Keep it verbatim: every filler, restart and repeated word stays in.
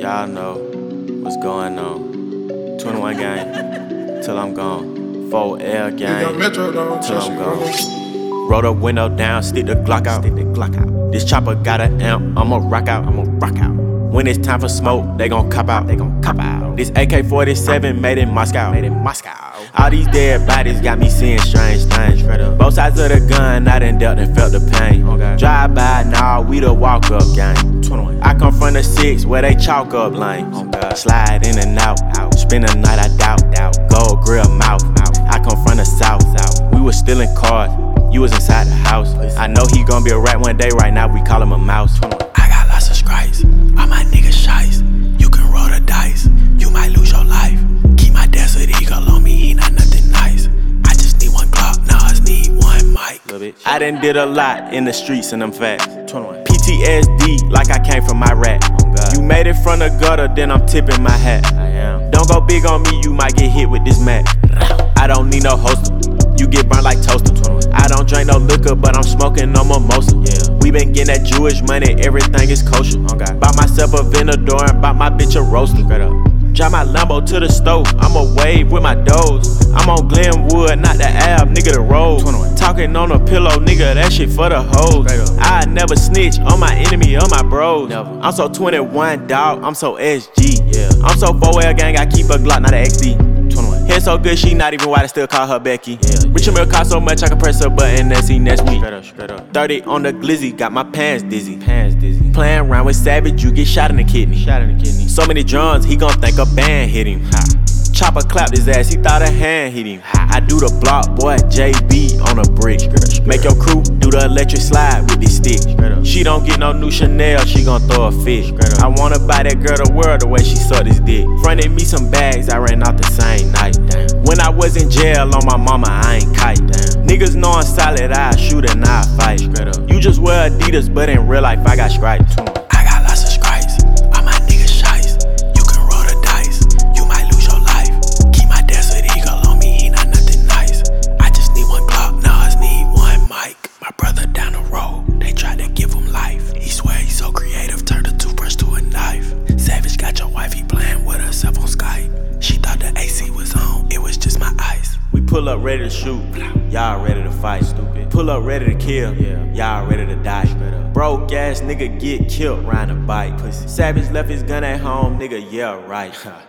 Y'all know what's going on. twenty-one gang, till I'm gone. four L gang, till I'm gone. Roll the window down, stick the Glock out. Stick the Glock out. This chopper got an amp, I'ma rock out. I'ma rock out. When it's time for smoke, they gon' cop out. They gon' cop out. This A K forty-seven made in Moscow. Made in Moscow. All these dead bodies got me seeing strange things. Both sides of the gun, I done dealt and felt the pain. Okay. Drive by, nah, we the walk up gang. twenty-one. I come from the six where they chalk up lanes. Okay. Slide in and out, out. Spend the night, I doubt, doubt. Gold grill mouth, mouth. I come from the south, south. We was stealing cars, you was inside the house. I know he gon' be a rat one day, right now we call him a mouse. I got lots of stripes, all my niggas shice. You can roll the dice, you might lose your life. Keep my Desert Eagle on me, he not nothing nice. I just need one Glock, now I need one mic. I done did a lot in the streets and them facts. P T S D like I came from Iraq. Oh, you made it from the gutter, then I'm tipping my hat. I am. Don't go big on me, you might get hit with this Mac. I don't need no holster, you get burned like toaster. I don't drink no liquor, but I'm smoking no mimosa. Yeah. We been getting that Jewish money, everything is kosher. Okay. Bought myself a Venador and bought my bitch a roaster. Drive my Lambo to the stove, I'ma wave with my doors. I'm on Glenwood, not the Ave, nigga the road. Talking on a pillow, nigga, that shit for the hoes. I never snitch on my enemy or my bros. Never. I'm so twenty-one, dog, I'm so S G. Yeah. I'm so four L gang, I keep a Glock, not an X D. twenty-one. Hair so good, she not even white, I still call her Becky. Yeah, Rich yeah. cost so much, I can press a button and see next week. Straight up, straight up. thirty on the glizzy, got my pants dizzy. Pants dizzy. Playing around with Savage, you get shot in the kidney. Shot in the kidney. So many drums, he gon' think a band hit him. Ha. Chopper clapped his ass, he thought a hand hit him. Ha. I do the block, boy, J B on a brick. Straight up, straight Make your crew do the electric slide with this stick. She don't get no new Chanel, she gon' throw a fit. I wanna buy that girl the world the way she sucked his dick. Fronted me some bags, I ran out the same night. Damn. When I was in jail on my mama, I ain't kite. Damn. Niggas know I'm solid, I shoot and I fight. You just wear Adidas, but in real life I got stripes. I got lots of stripes, all my niggas shice. You can roll the dice, you might lose your life. Keep my Desert Eagle on me, he not nothing nice. I just need one Glock, now I need one mic. My brother down the road, they tried to give him life. He swear he's so creative, turned a toothbrush to a knife. Savage got your wife, he playing with herself on Skype. She thought the A C was on, it was just my ice. We pull up ready to shoot, y'all ready to fight. Stupid. Pull up ready to kill, y'all ready to die. Broke ass nigga get killed riding a bike. Savage left his gun at home, nigga, yeah, right.